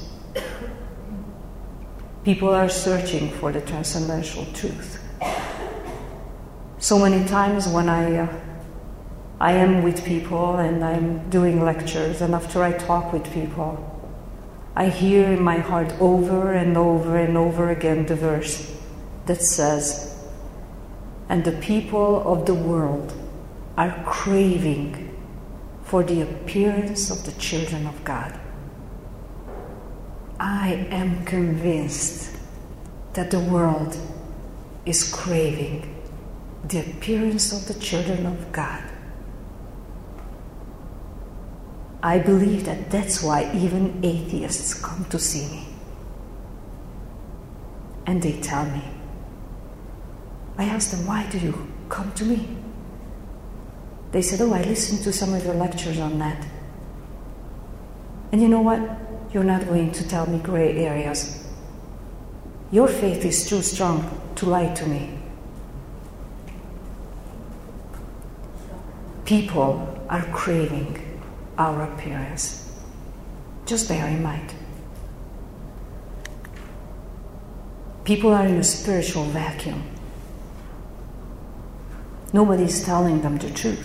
People are searching for the transcendental truth. So many times when I am with people and I'm doing lectures, and after I talk with people, I hear in my heart over and over and over again the verse, that says, "And the people of the world are craving for the appearance of the children of God." I am convinced that the world is craving the appearance of the children of God. I believe that that's why even atheists come to see me. And they tell me, I ask them, "Why do you come to me?" They said, "Oh, I listened to some of your lectures on that." And you know what? You're not going to tell me gray areas. Your faith is too strong to lie to me. People are craving our appearance. Just bear in mind. People are in a spiritual vacuum. Nobody's telling them the truth.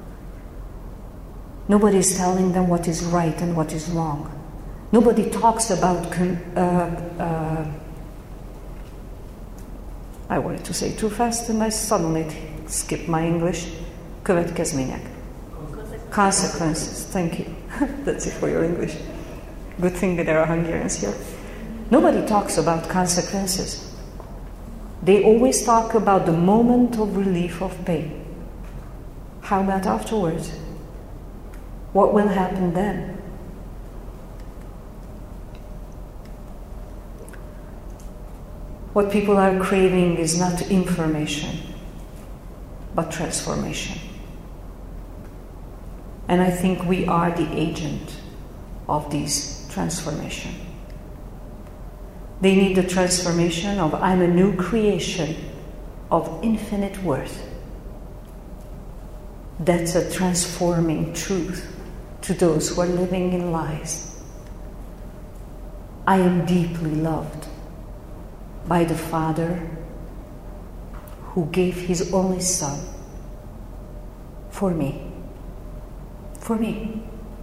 Nobody's telling them what is right and what is wrong. Nobody talks about I wanted to say too fast and I suddenly skipped my English. Következmények. Consequences. Thank you. That's it for your English. Good thing that there are Hungarians here. Nobody talks about consequences. They always talk about the moment of relief of pain. How about afterwards? What will happen then? What people are craving is not information, but transformation. And I think we are the agent of this transformation. They need the transformation of I'm a new creation of infinite worth. That's a transforming truth to those who are living in lies. I am deeply loved by the Father who gave His only Son for me. For me.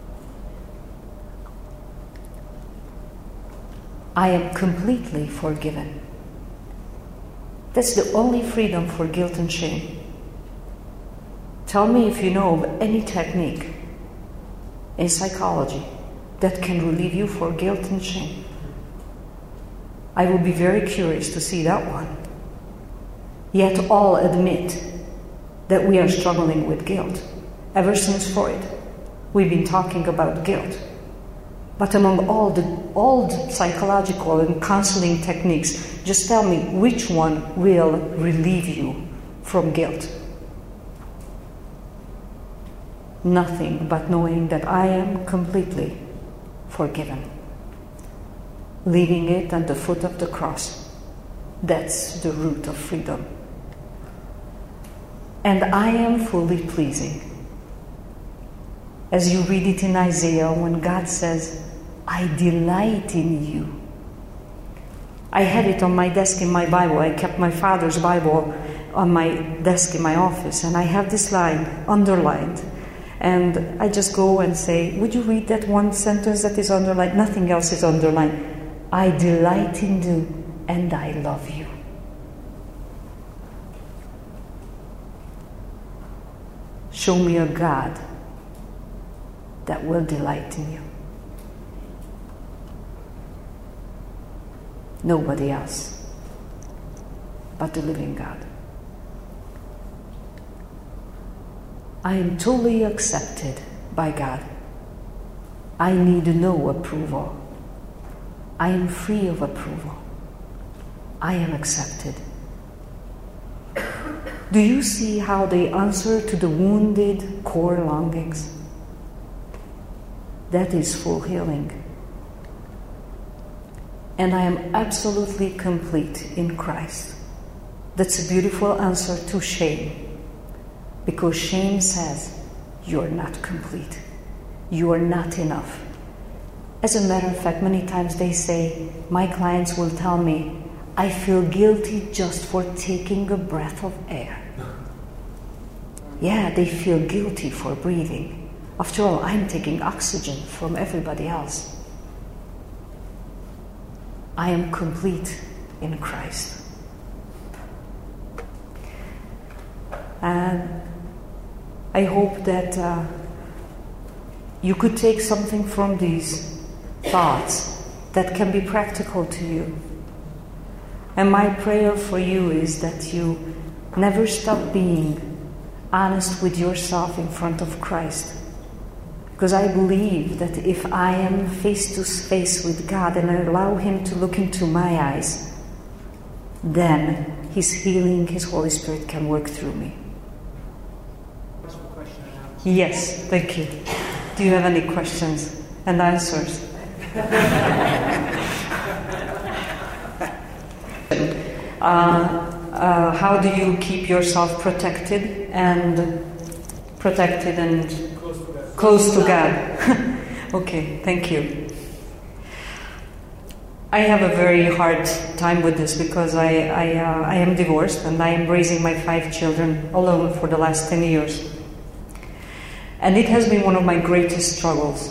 I am completely forgiven. That's the only freedom for guilt and shame. Tell me if you know of any technique in psychology that can relieve you for guilt and shame. I will be very curious to see that one. Yet all admit that we are struggling with guilt. Ever since Freud, we've been talking about guilt. But among all the psychological and counseling techniques, just tell me which one will relieve you from guilt. Nothing but knowing that I am completely forgiven. Leaving it at the foot of the cross. That's the root of freedom. And I am fully pleasing. As you read it in Isaiah, when God says, I delight in you. I had it on my desk in my Bible. I kept my father's Bible on my desk in my office, and I have this line underlined. And I just go and say, would you read that one sentence that is underlined? Nothing else is underlined. I delight in you, and I love you. Show me a God that will delight in you. Nobody else but the living God. I am totally accepted by God. I need no approval. I am free of approval. I am accepted. Do you see how they answer to the wounded core longings? That is full healing. And I am absolutely complete in Christ. That's a beautiful answer to shame. Because shame says, you're not complete. You are not enough. As a matter of fact, many times they say, my clients will tell me, I feel guilty just for taking a breath of air. Yeah, they feel guilty for breathing. After all, I'm taking oxygen from everybody else. I am complete in Christ. And I hope that you could take something from these thoughts that can be practical to you. And my prayer for you is that you never stop being honest with yourself in front of Christ. Because I believe that if I am face to face with God and I allow Him to look into my eyes, then His healing, His Holy Spirit can work through me. Yes, thank you. Do you have any questions and answers? How do you keep yourself protected and close to God? Okay, thank you. I have a very hard time with this because I am divorced and I am raising my 5 children alone for the last 10 years. And it has been one of my greatest struggles.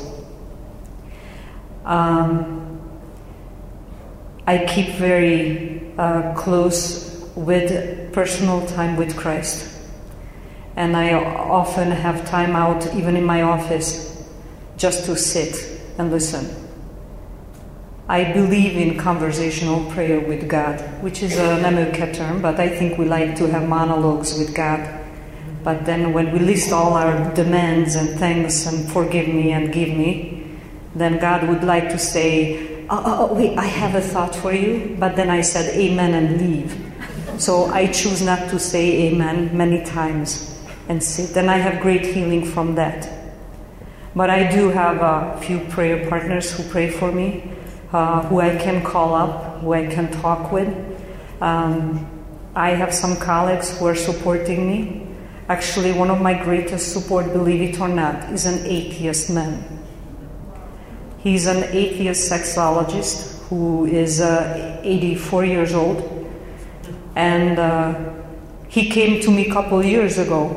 I keep very close with personal time with Christ. And I often have time out, even in my office, just to sit and listen. I believe in conversational prayer with God, which is an American term, but I think we like to have monologues with God. But then when we list all our demands and things and forgive me and give me, then God would like to say, wait, I have a thought for you, but then I said amen and leave. So I choose not to say amen many times and sit, and I have great healing from that. But I do have a few prayer partners who pray for me, who I can call up, who I can talk with. I have some colleagues who are supporting me. Actually, one of my greatest support, believe it or not, is an atheist man. He's an atheist sexologist who is 84 years old. And he came to me a couple years ago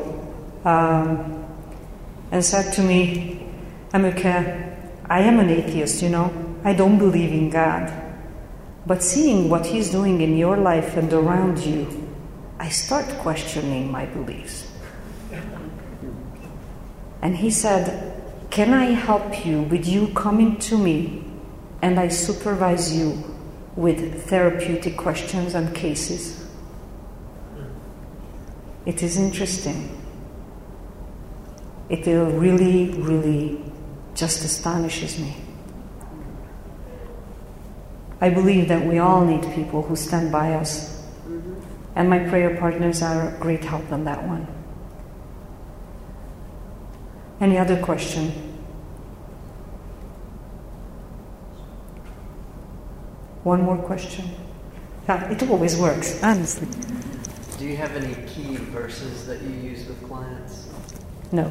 and said to me, Amika, I am an atheist, you know. I don't believe in God. But seeing what He's doing in your life and around you, I start questioning my beliefs. And he said, can I help you with you coming to me and I supervise you with therapeutic questions and cases? It is interesting. It really, really just astonishes me. I believe that we all need people who stand by us. And my prayer partners are a great help on that one. Any other question? One more question? Yeah, it always works, honestly. Do you have any key verses that you use with clients? No.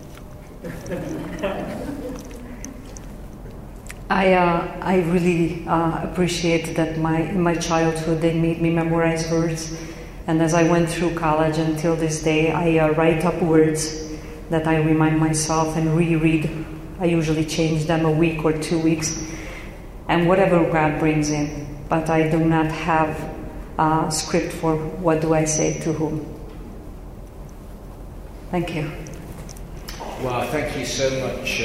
I really appreciate that in my childhood they made me memorize words, and as I went through college until this day, I write up words that I remind myself and reread. I usually change them a week or 2 weeks, and whatever God brings in. But I do not have a script for what do I say to whom. Thank you. Wow, thank you so much.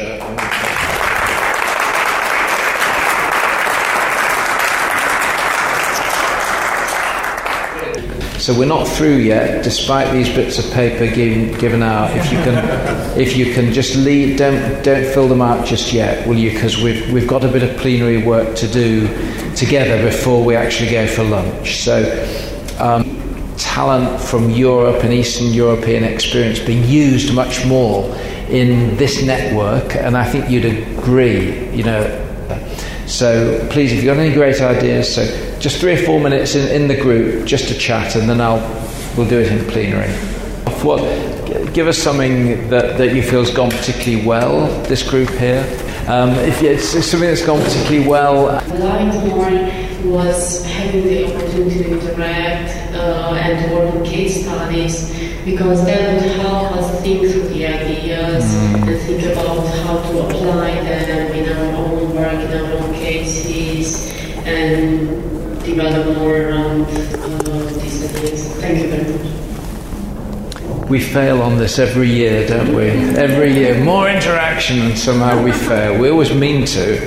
So we're not through yet, despite these bits of paper given out. If you can just leave, don't fill them out just yet, will you? Because we've got a bit of plenary work to do together before we actually go for lunch. So talent from Europe and Eastern European experience being used much more in this network, and I think you'd agree, you know. So please, if you've got any great ideas, so just 3 or 4 minutes in the group just to chat, and then we'll do it in plenary. Give us something that you feel has gone particularly well, this group here. If it's something that's gone particularly well. What I liked more was having the opportunity to interact and to work on case studies, because that would help us think through the ideas and think about how to apply them in our own work, in our own cases, and develop more around these things. Thank you very much. We fail on this every year, don't we? Every year, more interaction, and somehow we fail. We always mean to.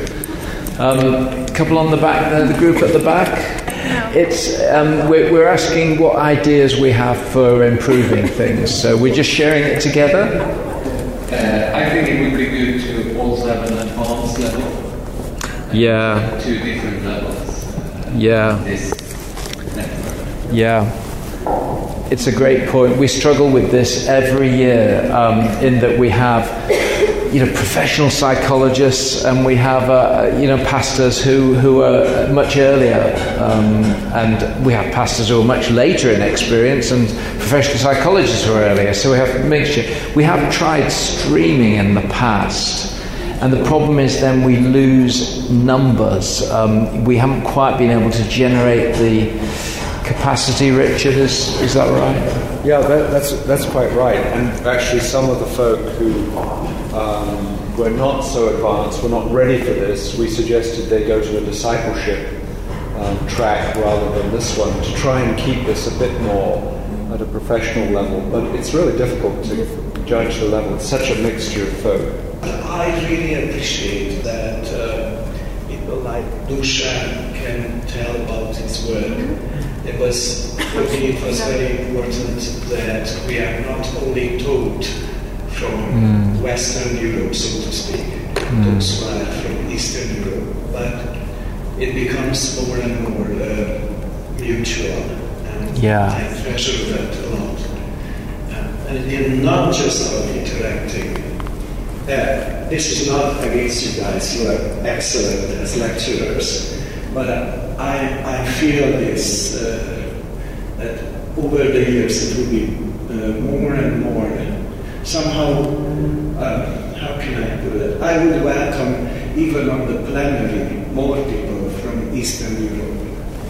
Couple on the back there, the group at the back. It's we're asking what ideas we have for improving things. So we're just sharing it together. I think it would be good to also have an advanced level. Yeah. 2 different levels. Yeah. This network. Yeah. It's a great point. We struggle with this every year in that we have, professional psychologists, and we have, pastors who are much earlier, and we have pastors who are much later in experience, and professional psychologists who are earlier. So we have a mixture. We have tried streaming in the past, and the problem is then we lose numbers. We haven't quite been able to generate the capacity. Richard, is that right? Yeah, that's quite right. And actually, some of the folk who were not so advanced, were not ready for this, we suggested they go to a discipleship track rather than this one to try and keep this a bit more at a professional level. But it's really difficult to judge the level. It's such a mixture of folk. I really appreciate that people like Dusan can tell about his work. For me, it was very important that we are not only taught from Western Europe, so to speak, those who are from Eastern Europe, but it becomes more and more mutual, and I treasure that a lot. And not just about interacting. This is not against you guys, you are excellent as lecturers, but I feel this, that over the years it will be more and more. Somehow, how can I put it? I would welcome, even on the plenary, more people from Eastern Europe.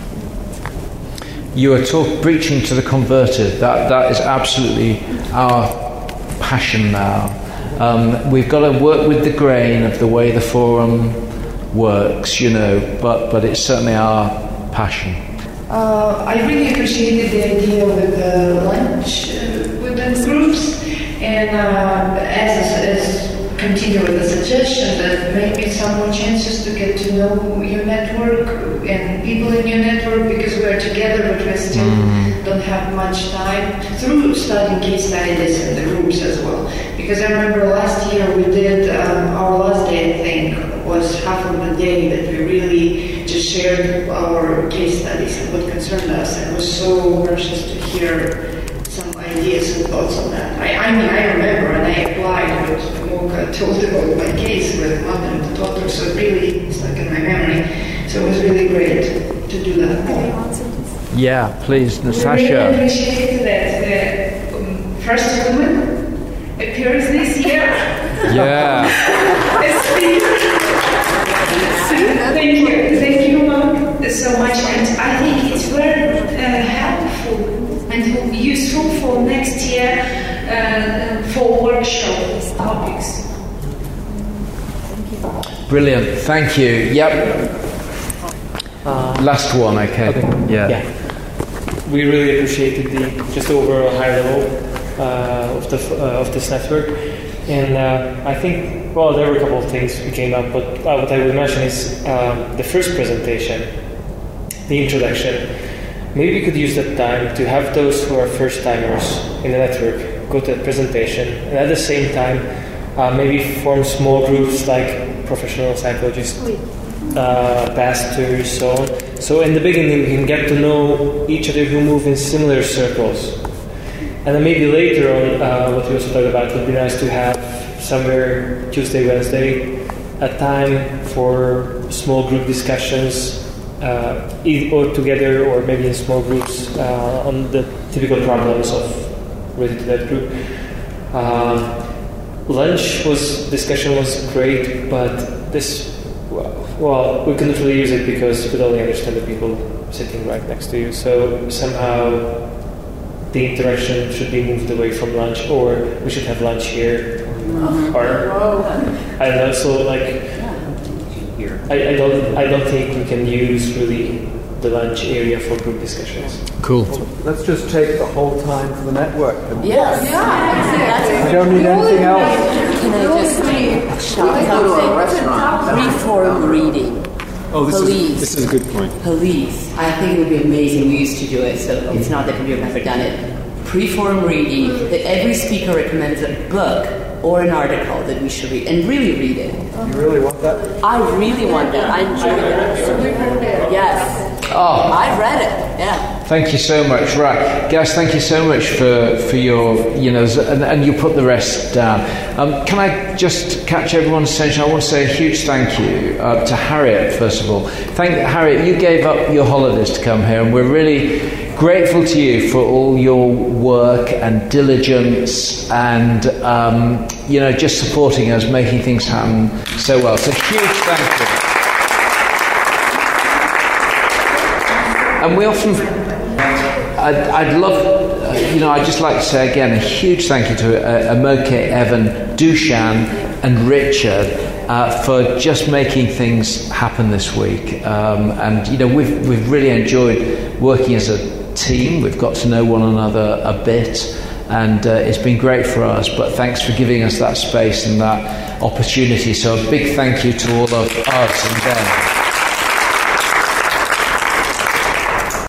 You are preaching to the converted. That is absolutely our passion now. We've got to work with the grain of the way the forum works, but it's certainly our passion. I really appreciated the idea with the lunch within groups, and as continue with the suggestion that maybe some more chances to get to know your network and people in your network, because we are together but we still don't have much time through studying case studies in the groups as well. Because I remember last year we did our last day, I think, was half of the day that we really just shared our case studies and what concerned us, and it was so precious to hear some ideas and thoughts on that. I remember, and I applied what Mocha told about my case with mother and daughter, so it really stuck in my memory. So it was really great to do that more. Yeah, please, Natasha. I really appreciate that the first woman appears this year. Yeah. Thank you, Mom, so much, and I think it's very helpful and useful for next year for workshop topics. Brilliant, thank you. Yep. Last one, okay. Yeah. We really appreciated just over a high level of this network, and I think there were a couple of things we came up, but what I would mention is the first presentation, the introduction. Maybe we could use that time to have those who are first-timers in the network go to that presentation, and at the same time, maybe form small groups like professional psychologists, pastors, so on. So in the beginning, we can get to know each other who move in similar circles. And then maybe later on, what we also talked about, it would be nice to have somewhere Tuesday, Wednesday, a time for small group discussions, or together or maybe in small groups on the typical problems related to that group. Discussion was great, but we couldn't really use it because you could only understand the people sitting right next to you. So somehow the interaction should be moved away from lunch, or we should have lunch here. Or I don't know. So I don't think we can use really the lunch area for group discussions. Cool. Let's just take the whole time for the network. Yes. We don't need anything else. Can I just shout something? Reform reading. Oh, Police. This is a good point. Police. I think it would be amazing. We used to do it, so it's not that we've never done it. Preform reading. That every speaker recommends a book or an article that we should read, and really read it. You really want that? I really want that. I enjoy it. Yes. Oh, I've read it. Yeah. thank you so much. Right, guys, thank you so much for your, and you put the rest down. Can I just catch everyone's attention? I want to say a huge thank you to Harriet, first of all. Harriet, you gave up your holidays to come here, and we're really grateful to you for all your work and diligence and, just supporting us, making things happen so well. So huge thank you. And we often, I'd love, I'd just like to say again, a huge thank you to Amoke, Evan, Dushan and Richard for just making things happen this week. We've really enjoyed working as a team. We've got to know one another a bit, and it's been great for us, but thanks for giving us that space and that opportunity. So a big thank you to all of us and them.